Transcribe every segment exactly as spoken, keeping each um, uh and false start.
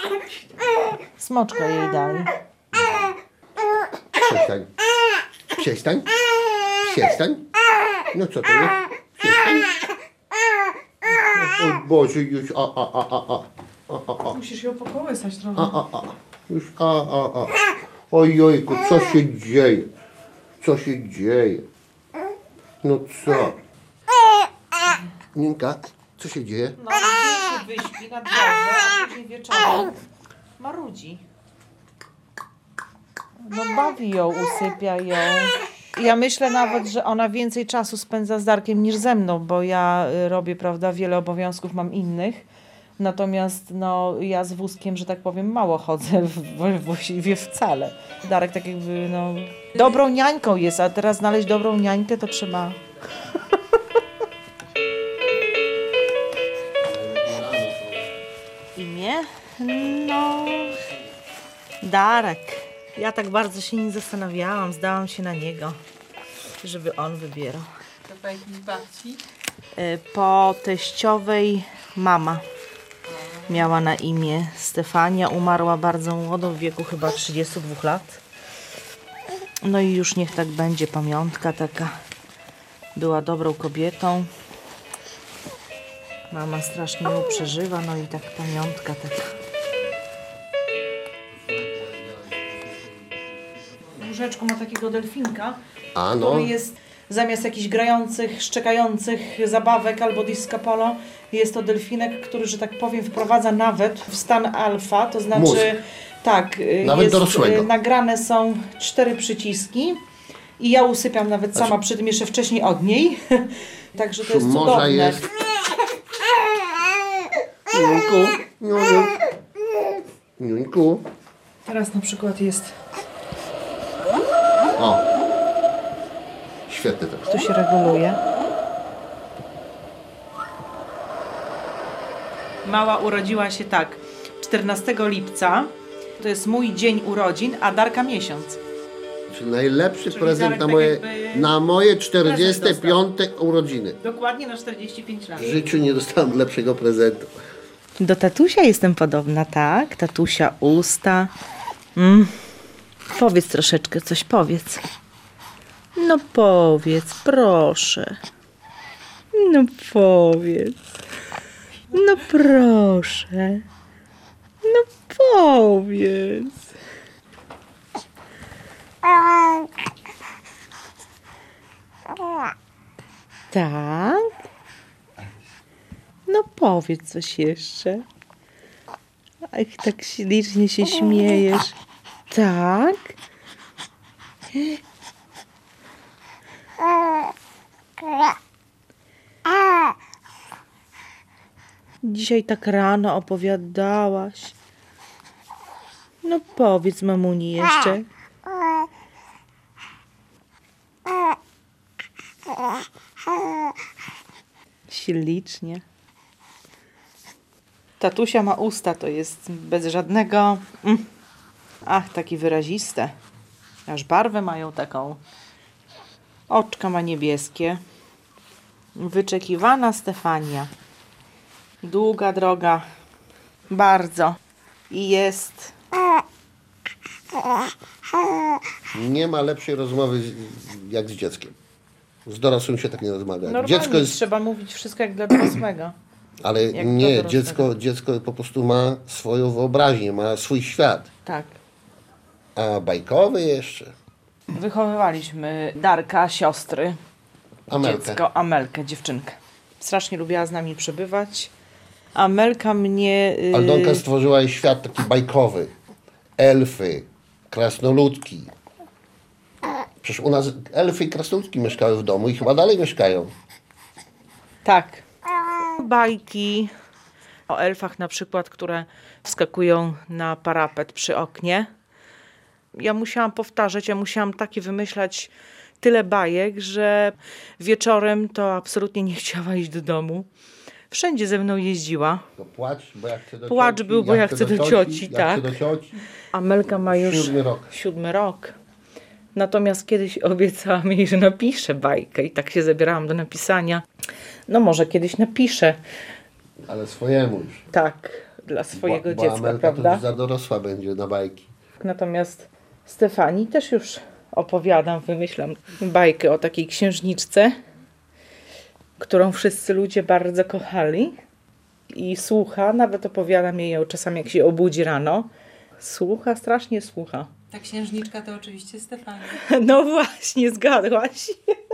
Smoczka jej daj. Przestań. Przestań. Przestań. No co to jest? Przestań. O Boże, już a, a, a, a, a. A, a, a. Musisz ją pokołysać trochę. A, a, a. Już a, a, a. Ojojku, co się dzieje? Co się dzieje? No co? Ninka, co się dzieje? No, dzień się wyśpi na dworze, a później wieczorem marudzi. No bawi ją, usypia ją. Ja myślę nawet, że ona więcej czasu spędza z Darkiem niż ze mną, bo ja y, robię, prawda, wiele obowiązków mam innych. Natomiast no, ja z wózkiem, że tak powiem, mało chodzę, w- właściwie wcale. Darek tak jakby, no, dobrą niańką jest, a teraz znaleźć dobrą niańkę to trzeba... Imię? No... Darek. Ja tak bardzo się nie zastanawiałam, zdałam się na niego, żeby on wybierał. To po jakiejś babci? Y, Po teściowej mama miała na imię Stefania. Umarła bardzo młodo, w wieku chyba trzydziestu dwóch lat. No i już niech tak będzie pamiątka taka. Była dobrą kobietą. Mama strasznie ją przeżywa, no i tak pamiątka taka. Łóżeczko ma takiego delfinka, A no. który jest zamiast jakichś grających, szczekających zabawek albo disco polo, jest to delfinek, który, że tak powiem, wprowadza nawet w stan alfa, to znaczy Mózg. tak, y, Nawet jest, dorosłego. y, nagrane są cztery przyciski i ja usypiam nawet Znaczy- sama przy tym jeszcze wcześniej od niej. Także to jest Morza cudowne. jest. Niunku, niuniu. Niunku. Teraz na przykład jest, O. Świetny tekst. tu się reguluje. Mała urodziła się tak, czternastego lipca, to jest mój dzień urodzin, a Darka miesiąc. Czyli najlepszy Czyli prezent Darek na tak moje, jakby na moje czterdzieste prezent piąte urodziny. Dokładnie na czterdzieści pięć lat. W życiu nie dostałem lepszego prezentu. Do tatusia jestem podobna, tak? Tatusia usta. Mm. Powiedz troszeczkę coś, powiedz. No powiedz, proszę. No powiedz. No proszę. No powiedz. Tak? No powiedz coś jeszcze. Ach, tak ślicznie się śmiejesz. Tak? Dzisiaj tak rano opowiadałaś. No powiedz mamuni jeszcze. Ślicznie. Tatusia ma usta, to jest bez żadnego... Mm. Ach, takie wyraziste. Aż barwę mają taką. Oczka ma niebieskie. Wyczekiwana Stefania. Długa droga. Bardzo. I jest... Nie ma lepszej rozmowy z, jak z dzieckiem. Z dorosłym się tak nie rozmawia. Normalnie Dziecko jest, trzeba mówić wszystko jak dla dorosłego. ale jak do nie, dorosłego. dziecko, dziecko po prostu ma swoją wyobraźnię, ma swój świat. Tak. A bajkowy jeszcze. Wychowywaliśmy Darka, siostry, Amelkę. dziecko, Amelkę, dziewczynkę. Strasznie lubiła z nami przebywać. Amelka mnie... Yy... Aldonka stworzyła jej świat taki bajkowy. Elfy, krasnoludki. Przecież u nas elfy i krasnoludki mieszkały w domu i chyba dalej mieszkają. Tak. Bajki o elfach na przykład, które wskakują na parapet przy oknie. Ja musiałam powtarzać, ja musiałam takie wymyślać tyle bajek, że wieczorem to absolutnie nie chciała iść do domu. Wszędzie ze mną jeździła. To płacz, bo ja chcę do Płacz cioci. był, bo ja chcę do cioci, ja tak. chcę do cioci. Amelka ma już Siódmy rok. siódmy rok. Natomiast kiedyś obiecałam jej, że napiszę bajkę i tak się zabierałam do napisania. No może kiedyś napiszę. Ale swojemu już. Tak. dla swojego bo, bo dziecka, Amelka prawda? to już za dorosła będzie na bajki. Natomiast Stefanii też już opowiadam, wymyślam bajkę o takiej księżniczce, którą wszyscy ludzie bardzo kochali i słucha, nawet opowiadam jej ją czasami jak się obudzi rano. Słucha, strasznie słucha. Ta księżniczka to oczywiście Stefania. No właśnie, zgadłaś.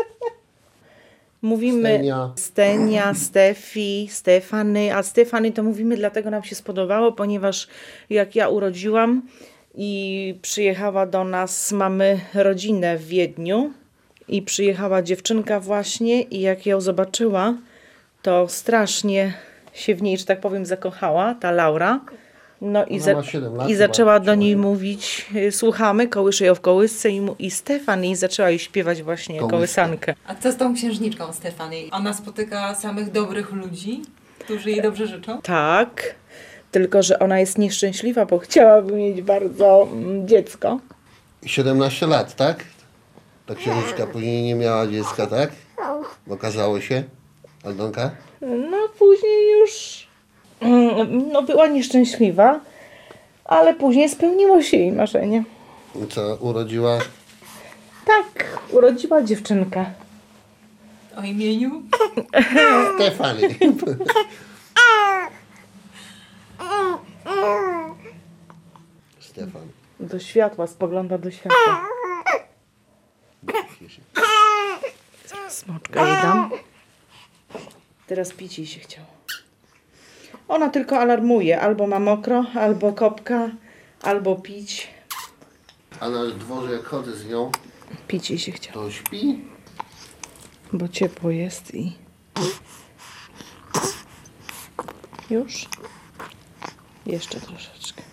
Mówimy Stenia. Stenia, Stefi, Stefany, a Stefany to mówimy dlatego nam się spodobało, ponieważ jak ja urodziłam i przyjechała do nas, mamy rodzinę w Wiedniu i przyjechała dziewczynka właśnie i jak ją zobaczyła, to strasznie się w niej, że tak powiem, zakochała, ta Laura. No i, Ona za, ma siedem lat i chyba, zaczęła do czy niej osiem. mówić, y, słuchamy, kołysze ją w kołysce i, mu- i Stefani zaczęła jej śpiewać właśnie Kołyskę. kołysankę. A co z tą księżniczką Stefanii? Ona spotyka samych dobrych ludzi, którzy jej dobrze życzą? Tak, tylko że ona jest nieszczęśliwa, bo chciałaby mieć bardzo mm, dziecko. siedemnaście lat, tak? Ta księżniczka później nie miała dziecka, tak? Bo okazało się, Aldonka? No później już mm, no, była nieszczęśliwa, ale później spełniło się jej marzenie. I co, urodziła? Tak, urodziła dziewczynkę. O imieniu? Stefani. Stefan. Do światła, spogląda do światła. Zaraz smoczka jej dam. Teraz pić jej się chciało. Ona tylko alarmuje. Albo ma mokro, albo kopka, albo pić. A na dworze jak chodzę z nią, Pić jej się chciało. to śpi. Bo ciepło jest i... Już? Jeszcze troszeczkę.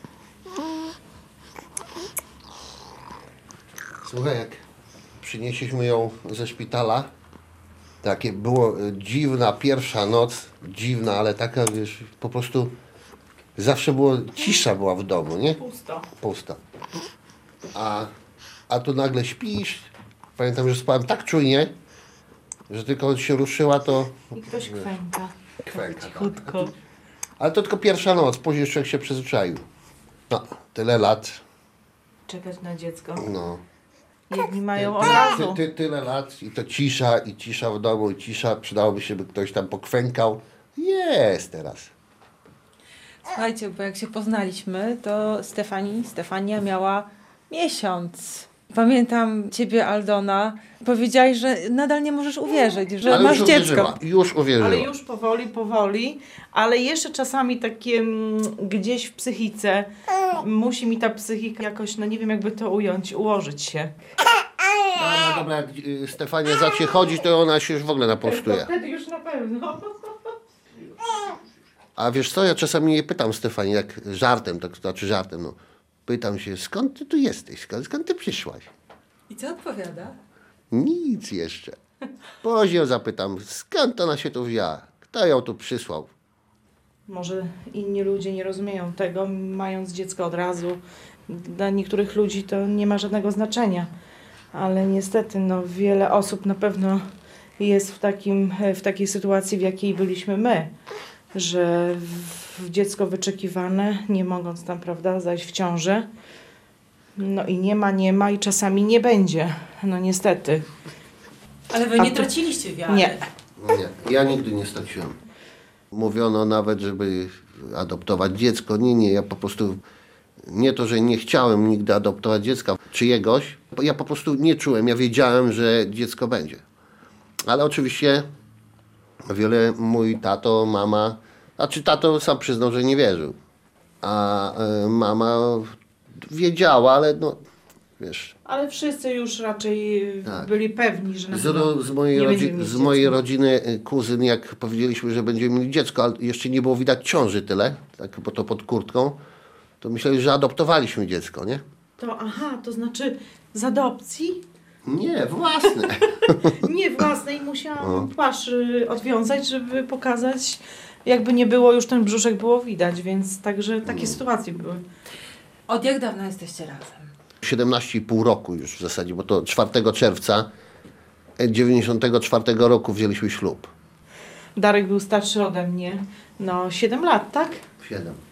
Słuchaj, jak przynieśliśmy ją ze szpitala, takie było e, dziwna pierwsza noc, dziwna, ale taka, wiesz, po prostu zawsze było, cisza była w domu, nie? Pusto. Pusta. A, a tu nagle śpisz. Pamiętam, że spałem tak czujnie, że tylko się ruszyła, to I ktoś kwęka. kwęka. Cichutko. Ale to tylko pierwsza noc, później człowiek się przyzwyczaił. No, tyle lat, Czekać na dziecko. no. Jedni mają od Ty, razu. ty, tyle lat i to cisza, i cisza w domu, i cisza. Przydałoby się, by ktoś tam pokwękał. Jest teraz. Słuchajcie, bo jak się poznaliśmy, to Stefani, Stefania miała miesiąc. Pamiętam ciebie, Aldona, powiedziałaś, że nadal nie możesz uwierzyć, że Ale masz już dziecko. uwierzyła, już uwierzyła. Ale już powoli, powoli, ale jeszcze czasami takie mm, gdzieś w psychice musi mi ta psychika jakoś, no nie wiem jakby to ująć, ułożyć się. No, no dobra, jak y, Stefania zacznie chodzić, to ona się już w ogóle napostuje. Wtedy już na pewno. A wiesz co, ja czasami jej pytam Stefanii, jak żartem, tak znaczy żartem, no. Pytam się, skąd ty tu jesteś, skąd, skąd ty przyszłaś? I co odpowiada? Nic jeszcze. Później ją zapytam, skąd ona się tu wzięła? Kto ją tu przysłał? Może inni ludzie nie rozumieją tego, mając dziecko od razu. Dla niektórych ludzi to nie ma żadnego znaczenia. Ale niestety, no, wiele osób na pewno jest w, takim, w takiej sytuacji, w jakiej byliśmy my. Że w, dziecko wyczekiwane, nie mogąc tam, prawda, zajść w ciążę. No i nie ma, nie ma i czasami nie będzie. No niestety. Ale wy A nie to- traciliście wiary. Nie. No nie, ja nigdy nie straciłem. Mówiono nawet, żeby adoptować dziecko. Nie, nie, ja po prostu nie to, że nie chciałem nigdy adoptować dziecka czyjegoś. Ja po prostu nie czułem, ja wiedziałem, że dziecko będzie. Ale oczywiście wiele mój tato, mama, a czy tato sam przyznał, że nie wierzył. A e, mama wiedziała, ale no, wiesz, Ale wszyscy już raczej Tak. byli pewni, że na Z, pewno ro, z, mojej, nie rodzi, będziemy mieć z mojej dziecka. rodziny y, kuzyn, jak powiedzieliśmy, że będziemy mieli dziecko, ale jeszcze nie było widać ciąży tyle, tak, bo to pod kurtką, to myśleli, że adoptowaliśmy dziecko, nie? To aha, to znaczy z adopcji? Nie, własne. Nie własnej, musiałam płaszcz y, odwiązać, żeby pokazać, jakby nie było, już ten brzuszek było widać, więc także takie sytuacje były. Od jak dawna jesteście razem? siedemnaście i pół roku już w zasadzie, bo to czwartego czerwca dziewięćdziesiątego czwartego roku wzięliśmy ślub. Darek był starszy ode mnie, no siedem lat, tak? siedem.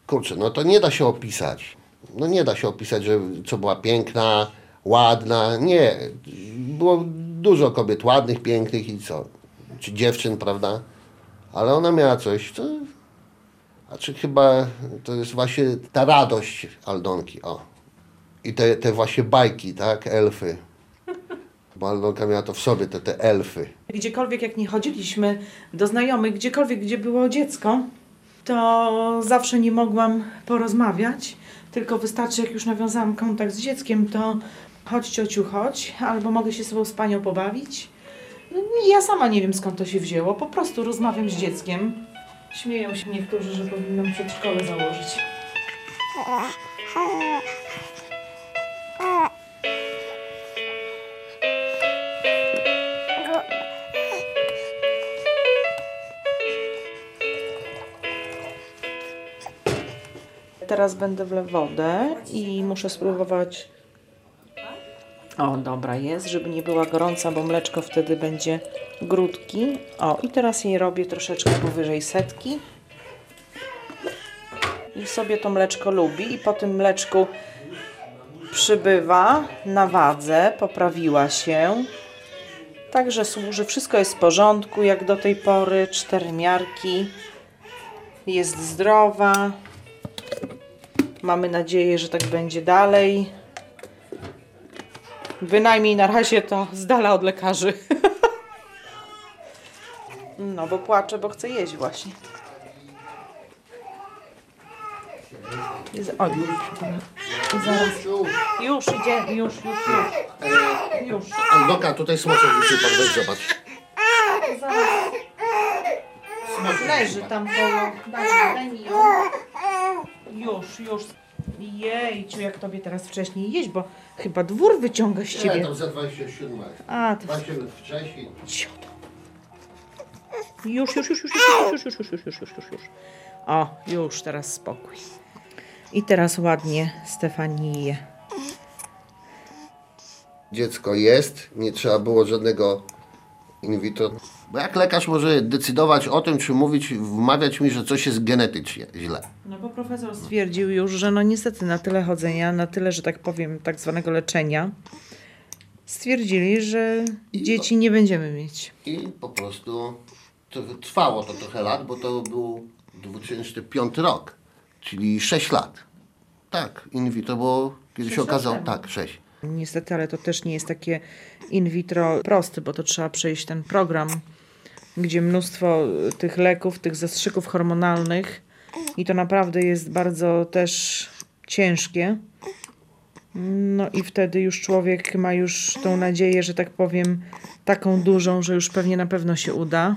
kurczę, no to nie da się opisać. No nie da się opisać, że co była piękna, ładna. Nie. Było dużo kobiet ładnych, pięknych i co? Czy dziewczyn, prawda? Ale ona miała coś, co... A czy chyba to jest właśnie ta radość Aldonki, o. I te, te właśnie bajki, tak? Elfy. Bo Aldonka miała to w sobie, te, te elfy. Gdziekolwiek jak nie chodziliśmy do znajomych, gdziekolwiek gdzie było dziecko, to zawsze nie mogłam porozmawiać, tylko wystarczy jak już nawiązałam kontakt z dzieckiem, to chodź ciociu, chodź, albo mogę się z sobą z panią pobawić. No, ja sama nie wiem skąd to się wzięło, po prostu rozmawiam z dzieckiem. Śmieją się niektórzy, że powinnam przedszkole założyć. Teraz będę wlew wodę i muszę spróbować. O, dobra jest, żeby nie była gorąca, bo mleczko wtedy będzie grudki. O, i teraz jej robię troszeczkę powyżej setki. I sobie to mleczko lubi i po tym mleczku przybywa na wadze, poprawiła się. Także służy, wszystko jest w porządku jak do tej pory, cztery miarki. Jest zdrowa. Mamy nadzieję, że tak będzie dalej. Bynajmniej na razie to z dala od lekarzy. No, bo płaczę, bo chcę jeść właśnie. I za- Oj, i zaraz. Już idzie, już, już, już. Już. Aldonka, tutaj smoczek wysypał, weź zobacz. Zaraz. Leży tam koło. Daj, daj mi ją. Już, już. Jejciu, jak tobie teraz wcześniej jeść, bo chyba dwór wyciąga z Nie, ciebie. tam za dwadzieścia siedem lat. A, to dwadzieścia minut wcześniej. ciut. Już, już, już, już, już, już, już, już, już, już, już, już, już. O, już, teraz spokój. I teraz ładnie Stefani je. Dziecko jest, nie trzeba było żadnego in vitro. Bo jak lekarz może decydować o tym, czy mówić, wmawiać mi, że coś jest genetycznie źle? No bo profesor stwierdził już, że no niestety na tyle chodzenia, na tyle, że tak powiem, tak zwanego leczenia, stwierdzili, że I dzieci nie będziemy mieć. I po prostu to trwało to trochę lat, bo to był dwa tysiące piąty rok, czyli sześć lat. Tak, in vitro, bo kiedy się Sześć lat okazało, temu. tak, sześć. Niestety, ale to też nie jest takie in vitro proste, bo to trzeba przejść ten program, gdzie mnóstwo tych leków, tych zastrzyków hormonalnych i to naprawdę jest bardzo też ciężkie. No i wtedy już człowiek ma już tą nadzieję, że tak powiem, taką dużą, że już pewnie na pewno się uda.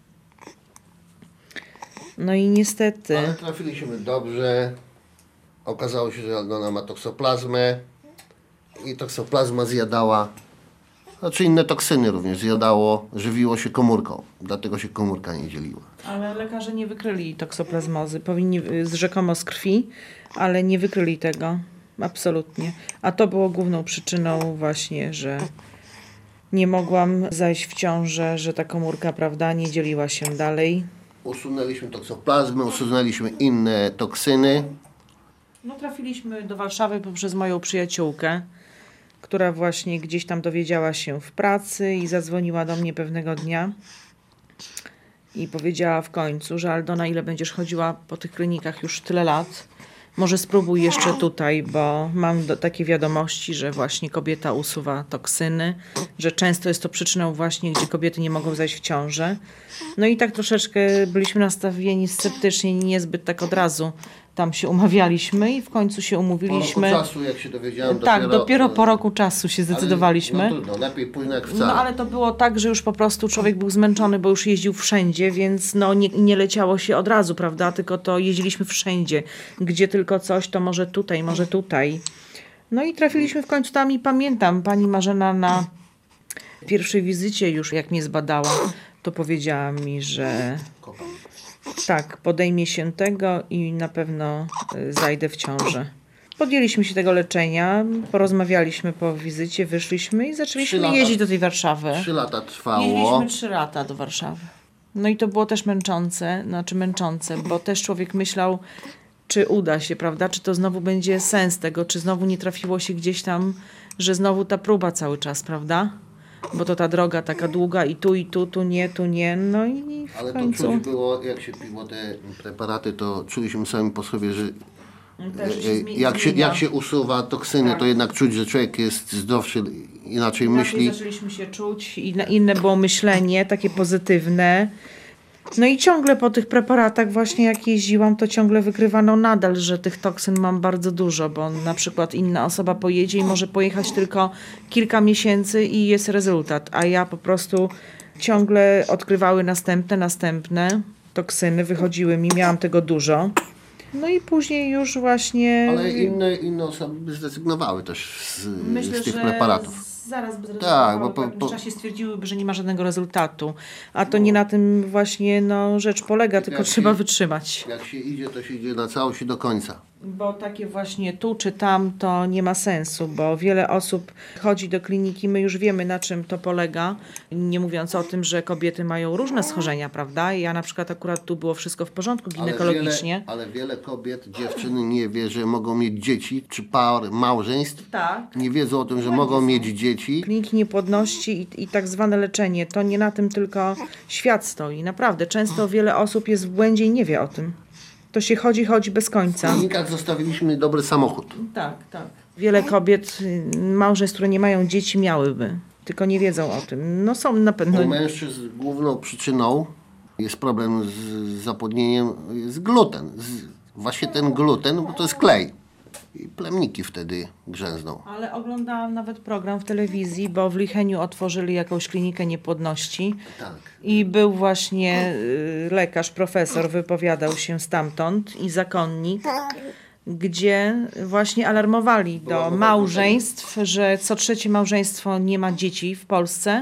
No i niestety... Ale trafiliśmy dobrze. Okazało się, że Aldona ma toksoplazmę i toksoplazma zjadała, znaczy inne toksyny również zjadało, żywiło się komórką, dlatego się komórka nie dzieliła. Ale lekarze nie wykryli toksoplazmozy. Powinni z rzekomo z krwi, ale nie wykryli tego. Absolutnie. A to było główną przyczyną właśnie, że nie mogłam zajść w ciążę, że ta komórka, prawda, nie dzieliła się dalej. Usunęliśmy toksoplazmę, usunęliśmy inne toksyny. No trafiliśmy do Warszawy poprzez moją przyjaciółkę, która właśnie gdzieś tam dowiedziała się w pracy i zadzwoniła do mnie pewnego dnia i powiedziała w końcu, że Aldona, ile będziesz chodziła po tych klinikach już tyle lat, może spróbuj jeszcze tutaj, bo mam do, takie wiadomości, że właśnie kobieta usuwa toksyny, że często jest to przyczyną właśnie, gdzie kobiety nie mogą zajść w ciążę. No i tak troszeczkę byliśmy nastawieni sceptycznie, niezbyt tak od razu tam się umawialiśmy i w końcu się Po umówiliśmy. roku czasu, jak się dowiedziałem, Tak, dopiero, dopiero po roku czasu się zdecydowaliśmy. Ale, no trudno, lepiej późno jak wcale. No ale to było tak, że już po prostu człowiek był zmęczony, bo już jeździł wszędzie, więc no nie, nie leciało się od razu, prawda? Tylko to jeździliśmy wszędzie. Gdzie tylko coś, to może tutaj, może tutaj. No i trafiliśmy w końcu tam i pamiętam, pani Marzena na pierwszej wizycie już, jak mnie zbadała, to powiedziała mi, że tak, podejmie się tego i na pewno y, zajdę w ciążę. Podjęliśmy się tego leczenia, porozmawialiśmy po wizycie, wyszliśmy i Trzy zaczęliśmy lata. jeździć do tej Warszawy. Trzy lata trwało. Jeździliśmy trzy lata do Warszawy. No i to było też męczące, znaczy męczące, bo też człowiek myślał, czy uda się, prawda? Czy to znowu będzie sens tego, czy znowu nie trafiło się gdzieś tam, że znowu ta próba cały czas, prawda? Bo to ta droga taka długa i tu, i tu, tu nie, tu nie, no i w Ale to końcu... czuć było, jak się piło te preparaty, to czuliśmy sami po sobie, że Też się e, zmi- jak, się, zmienia. jak się usuwa toksyny, Tak. to jednak czuć, że człowiek jest zdrowszy, inaczej Inaczej myśli. zaczęliśmy się czuć, inne, inne było myślenie, takie pozytywne. No i ciągle po tych preparatach właśnie jak jeździłam, to ciągle wykrywano nadal, że tych toksyn mam bardzo dużo, bo na przykład inna osoba pojedzie i może pojechać tylko kilka miesięcy i jest rezultat, a ja po prostu ciągle odkrywały następne, następne toksyny, wychodziły mi, miałam tego dużo. No i później już właśnie... Ale inne, inne osoby by zrezygnowały też z, Myślę, z tych że preparatów. zaraz by Tak, zrezygnowały, bo w po- pewnym po- czasie stwierdziłyby, że nie ma żadnego rezultatu. A to nie na tym właśnie no, rzecz polega, tylko Jak trzeba się- wytrzymać. Jak się idzie, to się idzie na całość i do końca. Bo takie właśnie tu czy tam to nie ma sensu, bo wiele osób chodzi do kliniki, my już wiemy na czym to polega, nie mówiąc o tym, że kobiety mają różne schorzenia, prawda? Ja na przykład akurat tu było wszystko w porządku ginekologicznie. Ale wiele, ale wiele kobiet, dziewczyny nie wie, że mogą mieć dzieci, czy par małżeństw. Tak. Nie wiedzą o tym, że mogą mieć dzieci. Kliniki niepłodności i, i tak zwane leczenie, to nie na tym tylko świat stoi. Naprawdę, często wiele osób jest w błędzie i nie wie o tym. To się chodzi, chodzi bez W końca. klinikach zostawiliśmy dobry samochód. Tak, tak. Wiele kobiet, y, małżeństw, które nie mają dzieci, miałyby. Tylko nie wiedzą o tym. No są na pewno... U mężczyzn główną przyczyną jest problem z zapłodnieniem, jest gluten. Z, właśnie ten gluten, bo to jest klej. I plemniki wtedy grzęzną. Ale oglądałam nawet program w telewizji, bo w Licheniu otworzyli jakąś klinikę niepłodności. Tak. I był właśnie y, lekarz, profesor, wypowiadał się stamtąd i zakonnik, gdzie właśnie alarmowali do małżeństw, że co trzecie małżeństwo nie ma dzieci w Polsce,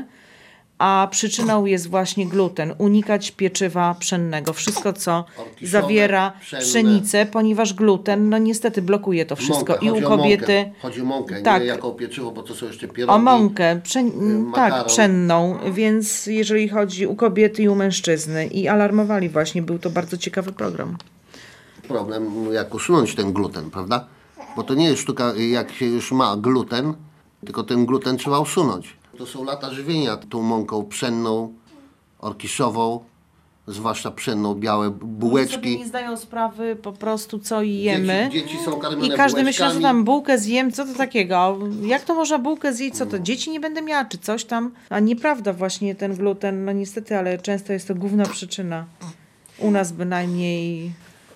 a przyczyną jest właśnie gluten. Unikać pieczywa pszennego. Wszystko, co Orkiszowe, zawiera pszenne. pszenicę, ponieważ gluten no niestety blokuje to wszystko. Mąkę. I Chodzi u o kobiety... mąkę. Chodzi o mąkę, Tak. nie jako pieczywo, bo to są jeszcze O pierogi. mąkę, pszen... tak, makaron. pszenną, więc jeżeli chodzi u kobiety i u mężczyzny i alarmowali właśnie, był to bardzo ciekawy program. Problem, jak usunąć ten gluten, prawda? Bo to nie jest sztuka, jak się już ma gluten, tylko ten gluten trzeba usunąć. To są lata żywienia tą mąką pszenną, orkiszową, zwłaszcza pszenną, białe Oni sobie bułeczki. nie zdają sprawy po prostu co jemy. Dzieci, dzieci są karmione I każdy myśli, że bułeczkami. tam bułkę zjem, co to takiego? Jak to można bułkę zjeść, co to? Dzieci nie będę miała, czy coś tam? A nieprawda właśnie ten gluten, no niestety, ale często jest to główna przyczyna. U nas bynajmniej...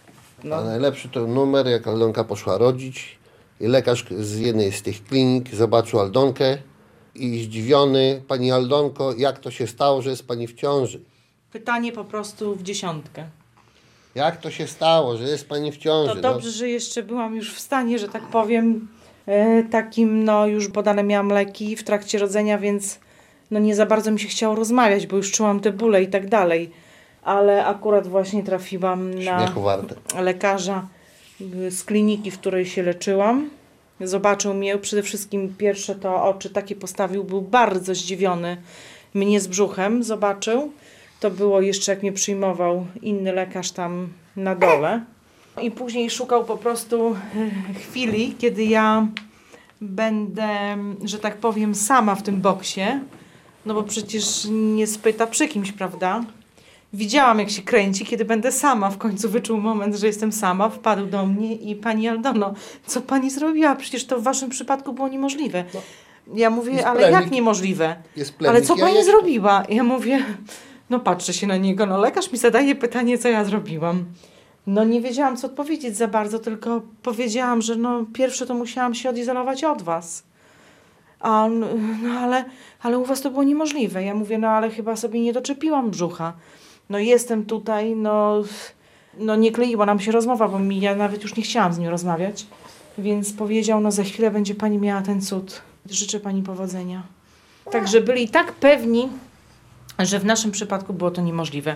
A najlepszy to numer, jak Aldonka poszła rodzić i lekarz z jednej z tych klinik zobaczył Aldonkę i zdziwiony: pani Aldonko, jak to się stało, że jest pani w ciąży? Pytanie po prostu w dziesiątkę. Jak to się stało, że jest pani w ciąży? To dobrze, że jeszcze byłam już w stanie, że tak powiem, e, takim, no już podane miałam leki w trakcie rodzenia, więc no nie za bardzo mi się chciało rozmawiać, bo już czułam te bóle i tak dalej. Ale akurat właśnie trafiłam No, na śmiechu warte. lekarza y, z kliniki, w której się leczyłam. Zobaczył mnie, przede wszystkim pierwsze to oczy takie postawił, był bardzo zdziwiony mnie z brzuchem, zobaczył. To było jeszcze jak mnie przyjmował inny lekarz tam na dole. I później szukał po prostu y, chwili, kiedy ja będę, że tak powiem, sama w tym boksie. No bo przecież nie spyta przy kimś, prawda? Widziałam, jak się kręci, kiedy będę sama. W końcu wyczuł moment, że jestem sama. Wpadł do mnie i pani Aldono, co pani zrobiła? Przecież to w waszym przypadku było niemożliwe. Ja mówię, Jest ale plemnik. jak niemożliwe? Jest Ale plemnik co pani jajeczka. zrobiła? Ja mówię, no patrzę się na niego, no lekarz mi zadaje pytanie, co ja zrobiłam. No nie wiedziałam, co odpowiedzieć za bardzo, tylko powiedziałam, że no pierwsze to musiałam się odizolować od was. A on, no ale, ale u was to było niemożliwe. Ja mówię, no ale chyba sobie nie doczepiłam brzucha. No jestem tutaj, no, no nie kleiła nam się rozmowa, bo mi, ja nawet już nie chciałam z nim rozmawiać. Więc powiedział, no za chwilę będzie pani miała ten cud. Życzę pani powodzenia. Także byli tak pewni, że w naszym przypadku było to niemożliwe.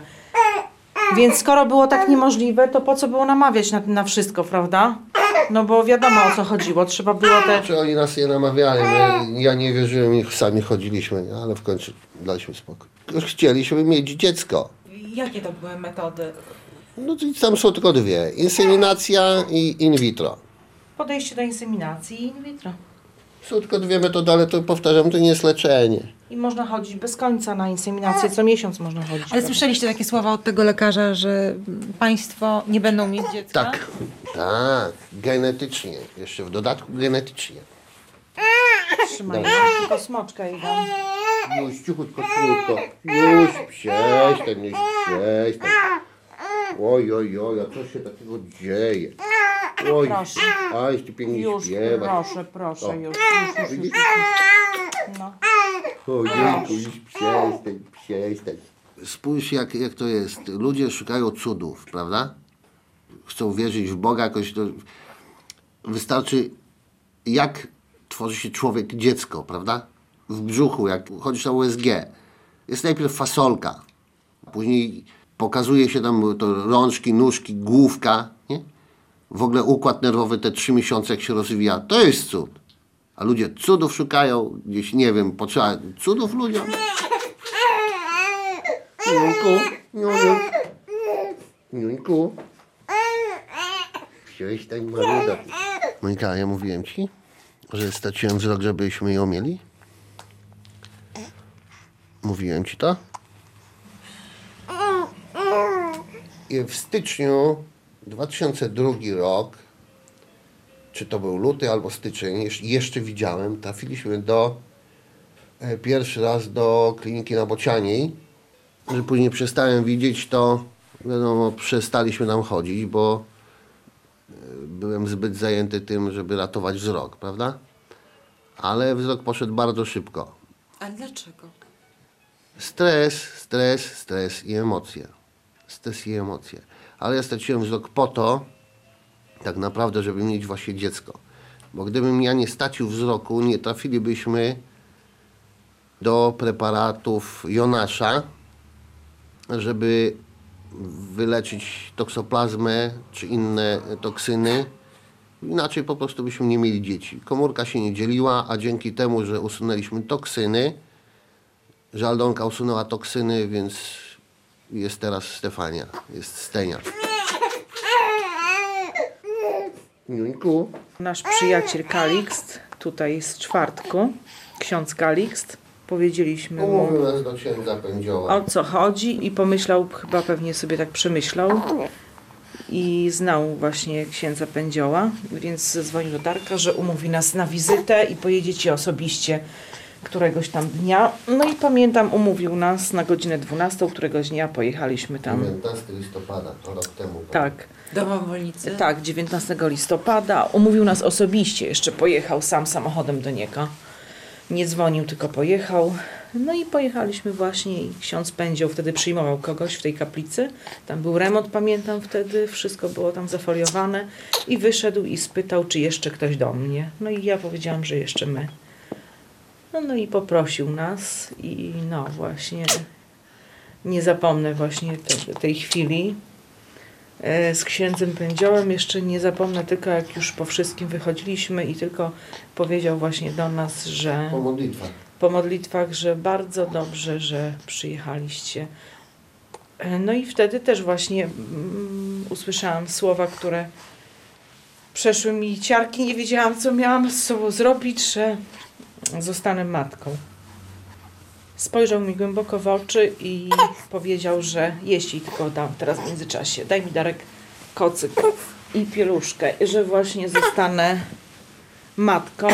Więc skoro było tak niemożliwe, to po co było namawiać na, na wszystko, prawda? No bo wiadomo, o co chodziło. Trzeba było te... Czy oni nas nie namawiali? My, ja nie wierzyłem, ich sami chodziliśmy, ale w końcu daliśmy spokój. Chcieliśmy mieć dziecko. Jakie to były metody? No to tam są tylko dwie. Inseminacja i in vitro. Podejście do inseminacji i in vitro. Są tylko dwie metody, ale to powtarzam, to nie jest leczenie. I można chodzić bez końca na inseminację, co miesiąc można chodzić. Ale prawda? słyszeliście takie słowa od tego lekarza, że państwo nie będą mieć dziecka? Tak. Tak, genetycznie. Jeszcze w dodatku genetycznie. Trzymaj, tylko smoczka i dam. Już cichutko, cichutko. Już przestań, już przestań. Oj, oj, oj, a co się takiego dzieje? Oj, Proszę. aś ty pięknie Już, śpiewasz. proszę, proszę, O. już, już, już, już, już, już. No. Ojejku, już przestań, przestań. Spójrz jak, jak to jest. Ludzie szukają cudów, prawda? Chcą wierzyć w Boga jakoś. To wystarczy jak tworzy się człowiek, dziecko, prawda? W brzuchu, jak chodzisz na U S G. Jest najpierw fasolka. Później pokazuje się tam to rączki, nóżki, główka, nie? W ogóle układ nerwowy te trzy miesiące jak się rozwija. To jest cud. A ludzie cudów szukają, gdzieś, nie wiem, potrzeba cudów ludziom. Niuńku, niuniu, niuńku. Przestań, maluda. Monika, ja mówiłem ci, że straciłem wzrok, żebyśmy ją mieli? Mówiłem ci to? I w styczniu dwa tysiące drugi rok, czy to był luty albo styczeń, jeszcze, jeszcze widziałem, trafiliśmy do e, pierwszy raz do kliniki na Bocianiej. Że później przestałem widzieć, to wiadomo, przestaliśmy tam chodzić, bo e, byłem zbyt zajęty tym, żeby ratować wzrok, prawda? Ale wzrok poszedł bardzo szybko. Ale dlaczego? Stres, stres, stres i emocje. Stres i emocje. Ale ja straciłem wzrok po to, tak naprawdę, żeby mieć właśnie dziecko. Bo gdybym ja nie stracił wzroku, nie trafilibyśmy do preparatów Jonasza, żeby wyleczyć toksoplazmę czy inne toksyny. Inaczej po prostu byśmy nie mieli dzieci. Komórka się nie dzieliła, a dzięki temu, że usunęliśmy toksyny, że Aldonka usunęła toksyny, więc jest teraz Stefania, jest Stenia. Niuńku. Nasz przyjaciel Kalikst, tutaj z czwartku, ksiądz Kalikst, powiedzieliśmy mu, Umówił nas do księdza Pędzioła. o co chodzi i pomyślał, chyba pewnie sobie tak przemyślał i znał właśnie księdza Pędzioła, więc zadzwonił do Darka, że umówi nas na wizytę i pojedziecie osobiście któregoś tam dnia. No i pamiętam, umówił nas na godzinę dwunastą, któregoś dnia pojechaliśmy tam. dziewiętnastego listopada, to rok temu. Tak. Do Wawolnicy? Tak, dziewiętnastego listopada. Umówił nas osobiście, jeszcze pojechał sam samochodem do niego. Nie dzwonił, tylko pojechał. No i pojechaliśmy właśnie i ksiądz Pędzioł wtedy przyjmował kogoś w tej kaplicy. Tam był remont, pamiętam wtedy, wszystko było tam zafoliowane. I wyszedł i spytał, czy jeszcze ktoś do mnie. No i ja powiedziałam, że jeszcze my. No, no i poprosił nas i no właśnie nie zapomnę właśnie te, tej chwili. Z księdzem Pędziołem jeszcze nie zapomnę, tylko jak już po wszystkim wychodziliśmy i tylko powiedział właśnie do nas, że Po modlitwach. po modlitwach, że bardzo dobrze, że przyjechaliście. No i wtedy też właśnie mm, usłyszałam słowa, które przeszły mi ciarki, nie wiedziałam, co miałam z sobą zrobić, że zostanę matką. Spojrzał mi głęboko w oczy i powiedział, że jeśli tylko dam teraz w międzyczasie, daj mi Darek kocyk i pieluszkę, że właśnie zostanę matką.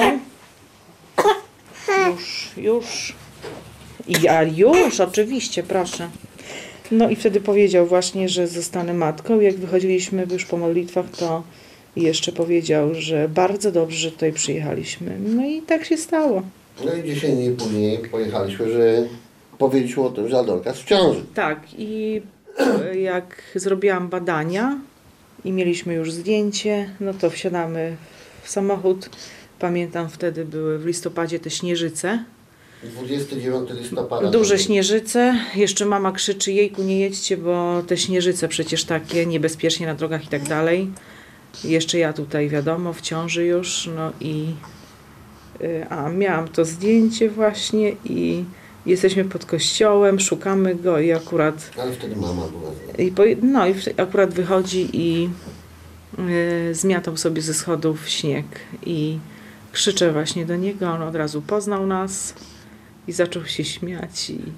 Już, już. I ja już, oczywiście, proszę. No i wtedy powiedział właśnie, że zostanę matką. Jak wychodziliśmy już po modlitwach, to jeszcze powiedział, że bardzo dobrze, że tutaj przyjechaliśmy. No i tak się stało. No i dziesięć dni później pojechaliśmy, że powiedzieć mu o tym, że Aldonka jest w ciąży. Tak, i jak zrobiłam badania i mieliśmy już zdjęcie, no to wsiadamy w samochód. Pamiętam, wtedy były w listopadzie te śnieżyce. dwudziestego dziewiątego listopada. Duże śnieżyce. Jeszcze mama krzyczy, jejku, nie jedźcie, bo te śnieżyce przecież takie niebezpiecznie na drogach i tak dalej. Jeszcze ja tutaj, wiadomo, w ciąży już, no i a miałam to zdjęcie właśnie i Jesteśmy pod kościołem, szukamy go i akurat... Ale wtedy mama była. I po, no i w- akurat wychodzi i y, zmiatał sobie ze schodów śnieg i krzyczę właśnie do niego, on od razu poznał nas i zaczął się śmiać i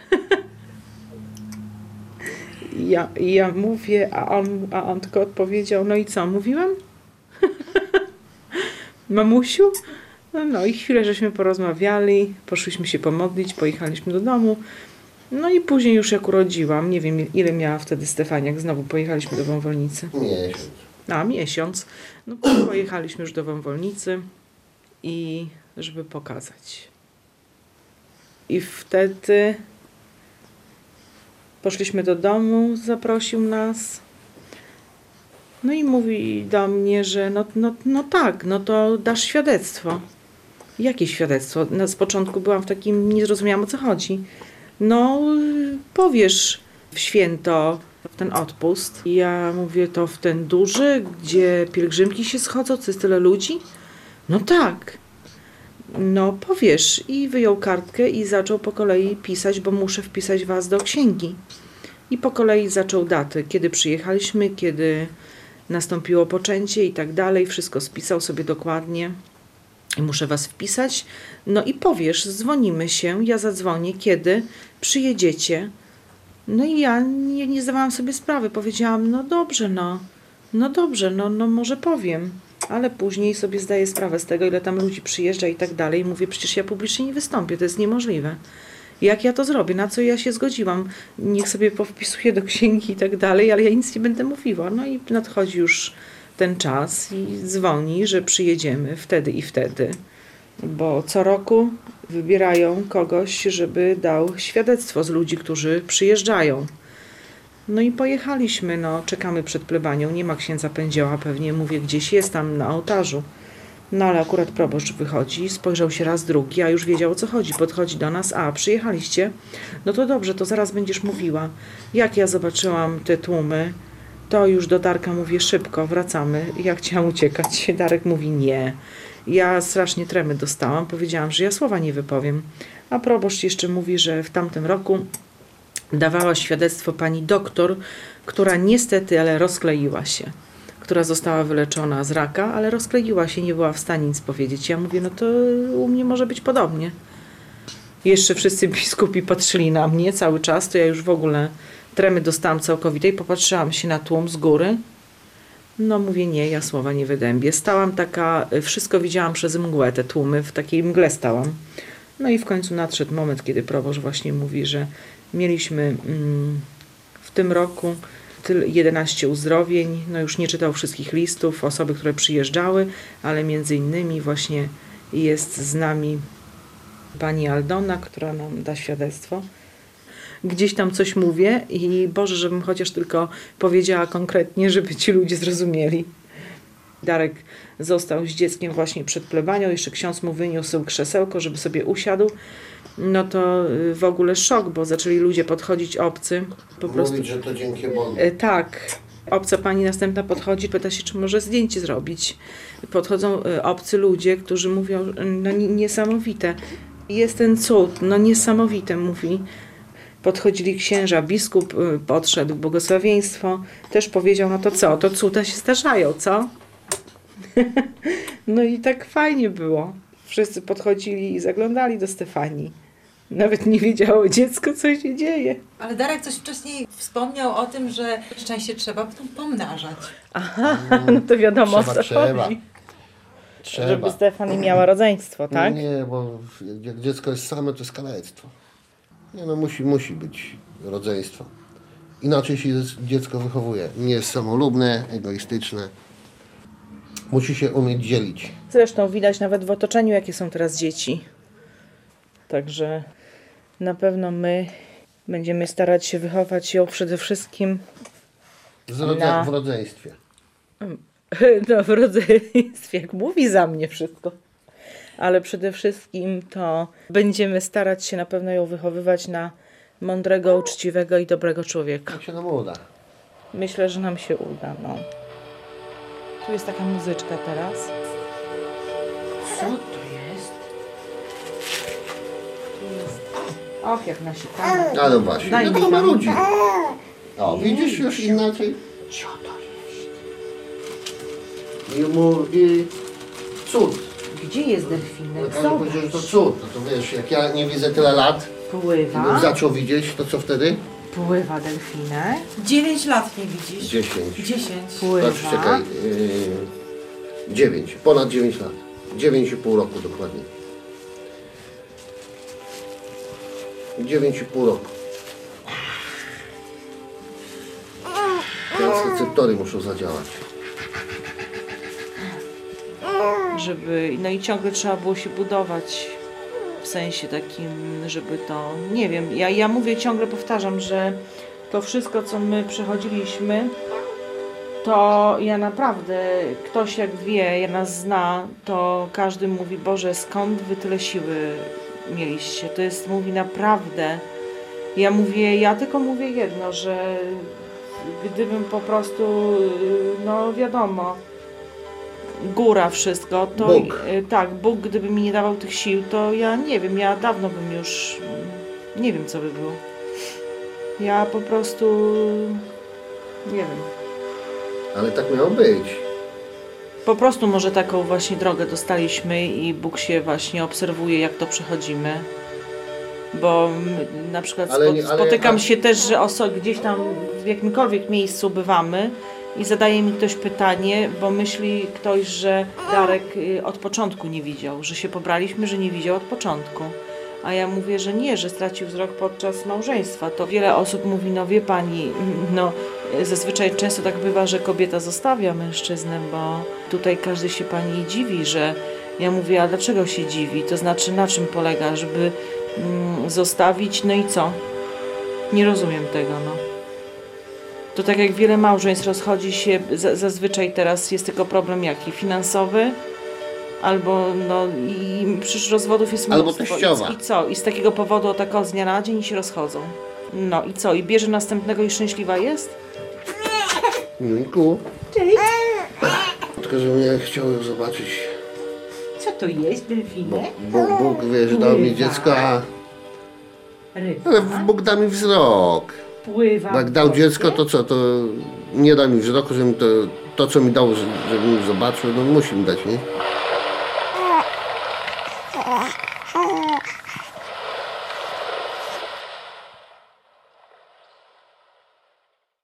I ja, i ja mówię, a on, a on tylko odpowiedział, no i co, mówiłem? Mamusiu? No i chwilę żeśmy porozmawiali, poszliśmy się pomodlić, pojechaliśmy do domu. No i później już jak urodziłam, nie wiem ile miała wtedy Stefaniak, znowu pojechaliśmy do Wąwolnicy. Miesiąc. A, miesiąc. No pojechaliśmy już do Wąwolnicy i żeby pokazać. I wtedy poszliśmy do domu, zaprosił nas. No i mówi do mnie, że no, no, no tak, no to dasz świadectwo. Jakie świadectwo? Na, z początku byłam w takim, nie zrozumiałam o co chodzi. No, powiesz w święto w ten odpust. I ja mówię, to w ten duży, gdzie pielgrzymki się schodzą, co jest tyle ludzi? No tak. No powiesz. I wyjął kartkę i zaczął po kolei pisać, bo muszę wpisać was do księgi. I po kolei zaczął daty, kiedy przyjechaliśmy, kiedy nastąpiło poczęcie i tak dalej. Wszystko spisał sobie dokładnie. I muszę was wpisać. No i powiesz, dzwonimy się, ja zadzwonię, kiedy przyjedziecie. No i ja nie, nie zdawałam sobie sprawy. Powiedziałam, no dobrze, no. No dobrze, no, no może powiem. Ale później sobie zdaję sprawę z tego, ile tam ludzi przyjeżdża i tak dalej. Mówię, przecież ja publicznie nie wystąpię, to jest niemożliwe. Jak ja to zrobię? Na co ja się zgodziłam? Niech sobie powpisuję do księgi i tak dalej, ale ja nic nie będę mówiła. No i nadchodzi już ten czas i dzwoni, że przyjedziemy wtedy i wtedy. Bo co roku wybierają kogoś, żeby dał świadectwo z ludzi, którzy przyjeżdżają. No i pojechaliśmy, no czekamy przed plebanią, nie ma księdza Pędzioła, pewnie mówię, gdzieś jest tam na ołtarzu. No ale akurat proboszcz wychodzi, spojrzał się raz, drugi, a już wiedział o co chodzi. Podchodzi do nas, a przyjechaliście? No to dobrze, to zaraz będziesz mówiła. Jak ja zobaczyłam te tłumy, to już do Darka mówię, szybko, wracamy. Ja chciałam uciekać. Darek mówi, nie. Ja strasznie tremy dostałam, powiedziałam, że ja słowa nie wypowiem. A proboszcz jeszcze mówi, że w tamtym roku dawała świadectwo pani doktor, która niestety, ale rozkleiła się. Która została wyleczona z raka, ale rozkleiła się, nie była w stanie nic powiedzieć. Ja mówię, no to u mnie może być podobnie. Jeszcze wszyscy biskupi patrzyli na mnie cały czas, to ja już w ogóle tremy dostałam całkowitej, popatrzyłam się na tłum z góry. No mówię, nie, ja słowa nie wydębię. Stałam taka, wszystko widziałam przez mgłę, te tłumy, w takiej mgle stałam. No i w końcu nadszedł moment, kiedy proboszcz właśnie mówi, że mieliśmy mm, w tym roku jedenaście uzdrowień, no już nie czytał wszystkich listów, osoby, które przyjeżdżały, ale między innymi właśnie jest z nami pani Aldona, która nam da świadectwo. Gdzieś tam coś mówię i Boże, żebym chociaż tylko powiedziała konkretnie, żeby ci ludzie zrozumieli. Darek został z dzieckiem właśnie przed plebanią, jeszcze ksiądz mu wyniósł krzesełko, żeby sobie usiadł. No to w ogóle szok, bo zaczęli ludzie podchodzić obcy. Po prostu. Mówić, że to dzięki Bogu. E, Tak. Obca pani następna podchodzi, pyta się, czy może zdjęcie zrobić. Podchodzą e, obcy ludzie, którzy mówią, no ni- niesamowite. Jest ten cud, no niesamowite, mówi. Podchodzili księża, biskup e, podszedł, błogosławieństwo. Też powiedział, no to co, to cuda się zdarzają, co? No i tak fajnie było. Wszyscy podchodzili i zaglądali do Stefanii. Nawet nie wiedziało dziecko, co się dzieje. Ale Darek coś wcześniej wspomniał o tym, że szczęście trzeba potem pomnażać. Aha, no to wiadomo Trzeba, o co trzeba. chodzi. Trzeba. Żeby Stefani miała rodzeństwo, tak? Nie, nie, bo jak dziecko jest same, to jest kalectwo. Nie no, musi, musi być rodzeństwo. Inaczej się dziecko wychowuje. Nie jest samolubne, egoistyczne. Musi się umieć dzielić. Zresztą widać nawet w otoczeniu, jakie są teraz dzieci. Także na pewno my będziemy starać się wychować ją przede wszystkim Z rodze- Na- W rodzeństwie. no, w rodzeństwie, jak mówi za mnie wszystko. Ale przede wszystkim to będziemy starać się na pewno ją wychowywać na mądrego, uczciwego i dobrego człowieka. Jak się nam uda. Myślę, że nam się uda, no. Tu jest taka muzyczka teraz. Co to jest? Tu jest. Och, jak nasikamy. A no właśnie, Daj no mi to tam. marudzi. O, widzisz już inaczej? Co to jest? I mu i cud. Gdzie jest delfinek? Ja powiedział, że to cud. No to wiesz, jak ja nie widzę tyle lat i bym Pływa. zaczął widzieć, to co wtedy? Pływa delfinek. dziewięć lat nie widzisz. dziesięć. dziesięć. Pływa. Znaczy, czekaj, yy, dziewięć, ponad dziewięć lat. dziewięć i pół roku dokładnie. dziewięć i pół roku. Teraz receptory muszą zadziałać. Żeby, no i ciągle trzeba było się budować w sensie takim, żeby to, nie wiem, ja, ja mówię, ciągle powtarzam, że to wszystko, co my przechodziliśmy, to ja naprawdę, ktoś jak wie, ja nas zna, to każdy mówi, Boże, skąd wy tyle siły mieliście? To jest, mówi, naprawdę. Ja mówię, ja tylko mówię jedno, że gdybym po prostu, no wiadomo, góra wszystko, to Bóg. y, tak, Bóg gdyby mi nie dawał tych sił, to ja nie wiem, ja dawno bym już, mm, nie wiem co by było. Ja po prostu, nie wiem. Ale tak miało być. Po prostu może taką właśnie drogę dostaliśmy i Bóg się właśnie obserwuje, jak to przechodzimy. Bo mm, na przykład Ale spo, nie- ale- spotykam a- się też, że oso- gdzieś tam w jakimkolwiek miejscu bywamy i zadaje mi ktoś pytanie, bo myśli ktoś, że Darek y, od początku nie widział, że się pobraliśmy, że nie widział od początku. A ja mówię, że nie, że stracił wzrok podczas małżeństwa. To wiele osób mówi, no wie pani, no zazwyczaj często tak bywa, że kobieta zostawia mężczyznę, bo tutaj każdy się pani dziwi, że ja mówię, a dlaczego się dziwi? To znaczy na czym polega, żeby mm, zostawić, no i co? Nie rozumiem tego, no. To tak jak wiele małżeństw rozchodzi się, za, zazwyczaj teraz jest tylko problem jaki? Finansowy? Albo no i przecież rozwodów jest Albo mnóstwo. teściowa. I, I co? I z takiego powodu tak o z dnia na dzień się rozchodzą. No i co? I bierze następnego i szczęśliwa jest? Juniku. Cześć. Tylko, że mnie chciał ją zobaczyć. Co to jest, Bo delfinek? Bóg, Bóg wiesz, dał mi Pływa. dziecko, a... Ryba. Ale Bóg da mi wzrok. Pływa. Jak dał w wodzie. dziecko, to co? To nie da mi wzroku, żebym to, to co mi dał, żebym zobaczył, no musi mi dać, nie?